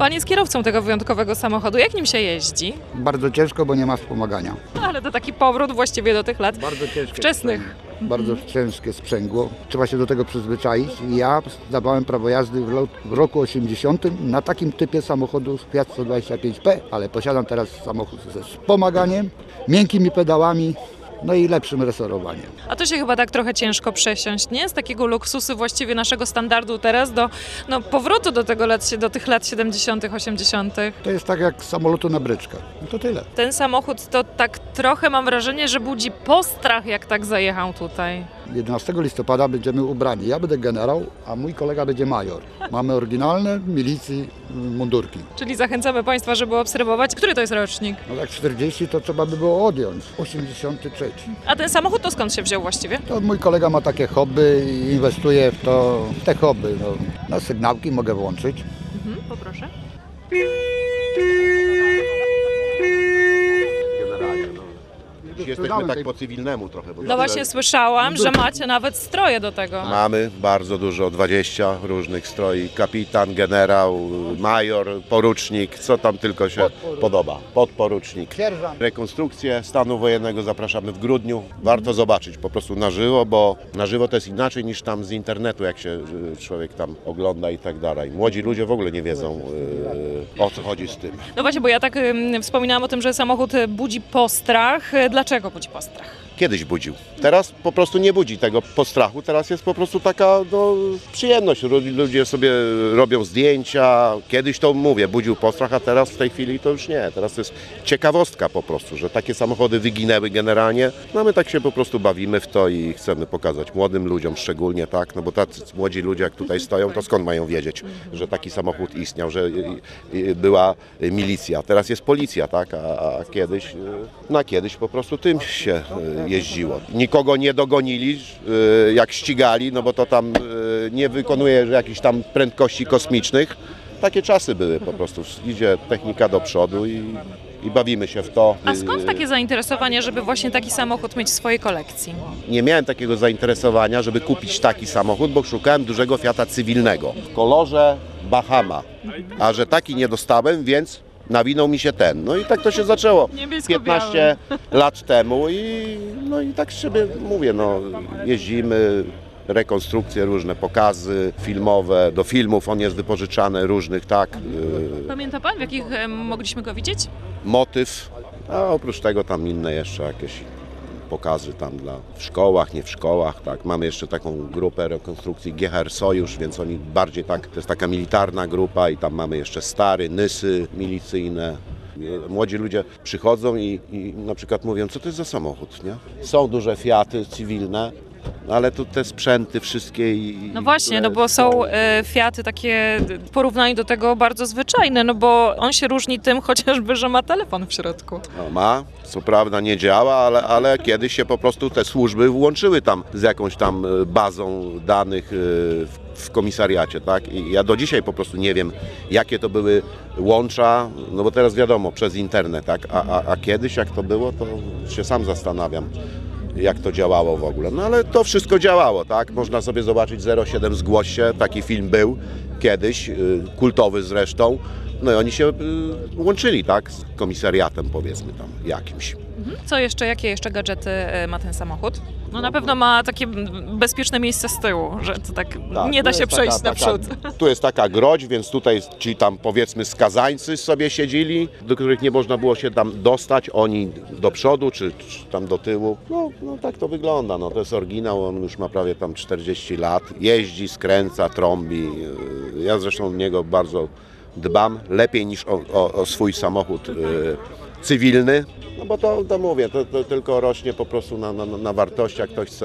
Pan jest kierowcą tego wyjątkowego samochodu. Jak nim się jeździ? Bardzo ciężko, bo nie ma wspomagania. Ale to taki powrót właściwie do tych lat Bardzo ciężkie wczesnych. Bardzo ciężkie sprzęgło. Trzeba się do tego przyzwyczaić. Ja zdawałem prawo jazdy w roku 80 na takim typie samochodu Fiat 125P, ale posiadam teraz samochód ze wspomaganiem, miękkimi pedałami, no i lepszym resorowaniem. A to się chyba tak trochę ciężko przesiąść, nie? Z takiego luksusu właściwie naszego standardu teraz do powrotu do tych lat 70., 80. To jest tak jak z samolotu na bryczkę. No to tyle. Ten samochód to tak trochę mam wrażenie, że budzi postrach, jak tak zajechał tutaj. 11 listopada będziemy ubrani. Ja będę generał, a mój kolega będzie major. Mamy oryginalne milicji mundurki. Czyli zachęcamy Państwa, żeby obserwować. Który to jest rocznik? No jak 40 to trzeba by było odjąć. 83. A ten samochód to skąd się wziął właściwie? To mój kolega ma takie hobby i inwestuje w to, w te hobby. No, na sygnałki mogę włączyć. Poproszę. Jesteśmy tak po cywilnemu trochę. Bo No właśnie słyszałam, że macie nawet stroje do tego. mamy bardzo dużo, 20 różnych stroi. Kapitan, generał, major, porucznik, co tam tylko się podoba. Podporucznik. Sierżant. Rekonstrukcję stanu wojennego zapraszamy w grudniu. Warto zobaczyć po prostu na żywo, bo na żywo to jest inaczej niż tam z internetu, jak się człowiek tam ogląda i tak dalej. Młodzi ludzie w ogóle nie wiedzą, o co chodzi z tym. No właśnie, bo ja tak wspominałam o tym, że samochód budzi postrach. Dlaczego budzi postrach? Kiedyś budził. Teraz po prostu nie budzi tego postrachu. Teraz jest po prostu taka przyjemność. Ludzie sobie robią zdjęcia. Kiedyś to mówię, budził postrach, a teraz w tej chwili to już nie. Teraz to jest ciekawostka po prostu, że takie samochody wyginęły generalnie. No my tak się po prostu bawimy w to i chcemy pokazać młodym ludziom szczególnie, tak? No bo tacy młodzi ludzie jak tutaj stoją, to skąd mają wiedzieć, że taki samochód istniał, że była milicja. Teraz jest policja, tak? A kiedyś, kiedyś po prostu tym się jeździło. Nikogo nie dogonili, jak ścigali, no bo to tam nie wykonuje jakichś tam prędkości kosmicznych. Takie czasy były po prostu. Idzie technika do przodu i bawimy się w to. A skąd takie zainteresowanie, żeby właśnie taki samochód mieć w swojej kolekcji? Nie miałem takiego zainteresowania, żeby kupić taki samochód, bo szukałem dużego Fiata cywilnego w kolorze Bahama. A że taki nie dostałem, więc nawinął mi się ten. No i tak to się zaczęło 15 lat temu i tak sobie mówię, jeździmy, rekonstrukcje, różne pokazy filmowe, do filmów on jest wypożyczany różnych, tak. Pamięta Pan, w jakich mogliśmy go widzieć? Motyw, a oprócz tego tam inne jeszcze jakieś pokazy tam w szkołach, nie w szkołach, tak. Mamy jeszcze taką grupę rekonstrukcji GHR Sojusz, więc oni bardziej tak, to jest taka militarna grupa i tam mamy jeszcze stary, nysy milicyjne. Młodzi ludzie przychodzą i na przykład mówią, co to jest za samochód, nie? Są duże Fiaty cywilne, ale tu te sprzęty wszystkie No właśnie, bo są Fiaty takie w porównaniu do tego bardzo zwyczajne, no bo on się różni tym chociażby, że ma telefon w środku. No, ma, co prawda nie działa, ale kiedyś się po prostu te służby włączyły tam z jakąś tam bazą danych w komisariacie, tak? I ja do dzisiaj po prostu nie wiem, jakie to były łącza, no bo teraz wiadomo, przez internet, tak? A kiedyś jak to było, to się sam zastanawiam, jak to działało w ogóle. No ale to wszystko działało, tak? Można sobie zobaczyć 07 Zgłoś się, taki film był kiedyś, kultowy zresztą. No i oni się łączyli, tak? Z komisariatem, powiedzmy tam jakimś. Co jeszcze, jakie jeszcze gadżety ma ten samochód? No na pewno ma takie bezpieczne miejsce z tyłu, że to tak nie da się przejść naprzód. Tu jest taka groź, więc tutaj ci tam powiedzmy skazańcy sobie siedzieli, do których nie można było się tam dostać, oni do przodu czy tam do tyłu. No tak to wygląda, to jest oryginał, on już ma prawie tam 40 lat, jeździ, skręca, trąbi. Ja zresztą od niego bardzo dbam, lepiej niż o swój samochód cywilny, no bo to mówię, to tylko rośnie po prostu na wartości, jak ktoś chce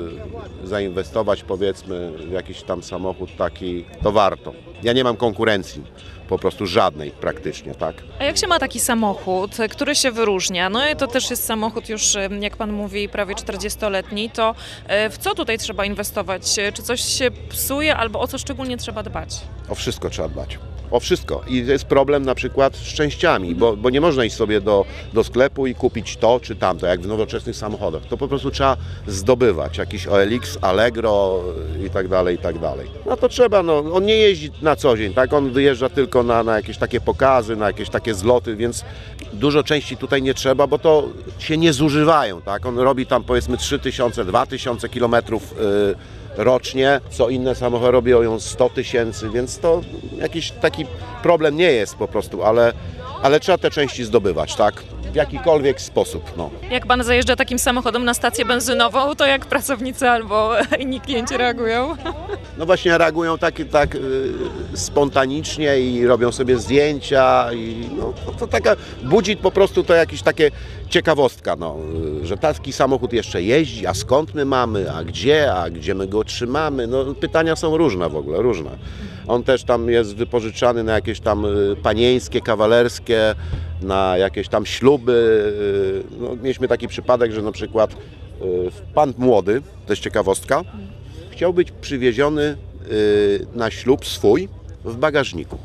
zainwestować powiedzmy w jakiś tam samochód taki, to warto. Ja nie mam konkurencji, po prostu żadnej praktycznie, tak. A jak się ma taki samochód, który się wyróżnia, no i to też jest samochód już, jak Pan mówi, prawie 40-letni, to w co tutaj trzeba inwestować? Czy coś się psuje albo o co szczególnie trzeba dbać? O wszystko trzeba dbać. O wszystko. I jest problem na przykład z częściami, bo nie można iść sobie do sklepu i kupić to czy tamto, jak w nowoczesnych samochodach. To po prostu trzeba zdobywać. Jakiś OLX, Allegro i tak dalej, i tak dalej. No to trzeba, no, on nie jeździ na co dzień, tak? On wyjeżdża tylko na jakieś takie pokazy, na jakieś takie zloty, więc dużo części tutaj nie trzeba, bo to się nie zużywają, tak? On robi tam powiedzmy 3000, 2000 kilometrów rocznie, co inne samochody robią 100 000, więc to jakiś taki problem nie jest po prostu, ale trzeba te części zdobywać, tak? W jakikolwiek sposób, no. Jak pan zajeżdża takim samochodem na stację benzynową, to jak pracownicy albo inni klienci reagują? No właśnie reagują tak spontanicznie i robią sobie zdjęcia i no, to taka, budzi po prostu to jakieś takie ciekawostka, no, że taki samochód jeszcze jeździ, a skąd my mamy, a gdzie my go trzymamy, no pytania są różne w ogóle, różne. On też tam jest wypożyczany na jakieś tam panieńskie, kawalerskie, na jakieś tam śluby. No, mieliśmy taki przypadek, że na przykład pan młody, to jest ciekawostka, chciał być przywieziony na ślub swój w bagażniku.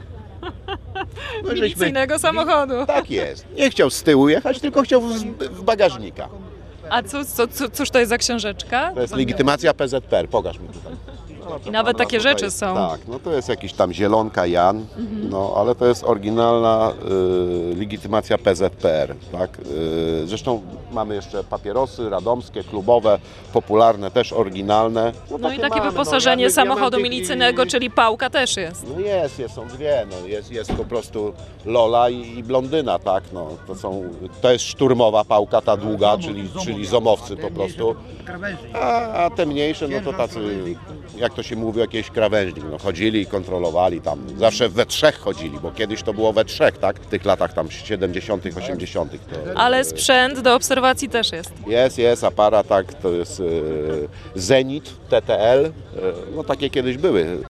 No, Milicyjnego samochodu. Tak jest. Nie chciał z tyłu jechać, tylko chciał w bagażnika. A cóż to jest za książeczka? To jest legitymacja PZPR. Pokaż mi tutaj. No, I nawet takie tutaj, rzeczy są. Tak, no to jest jakiś tam zielonka Jan, no ale to jest oryginalna legitymacja PZPR, tak? Zresztą mamy jeszcze papierosy radomskie, klubowe, popularne, też oryginalne. No i takie mamy, wyposażenie ja samochodu mam tych milicyjnego, czyli pałka też jest. No są dwie, no jest po prostu Lola i blondyna, tak, no to jest szturmowa pałka, ta długa, czyli zomowcy po prostu, a te mniejsze, no to tacy, jak to się mówi, jakiś krawężnik, no chodzili i kontrolowali tam, zawsze we trzech chodzili, bo kiedyś to było we trzech, tak, w tych latach tam 70., 80. Ale sprzęt do obserwacji też jest. Jest aparat, tak, to jest Zenit, TTL, no takie kiedyś były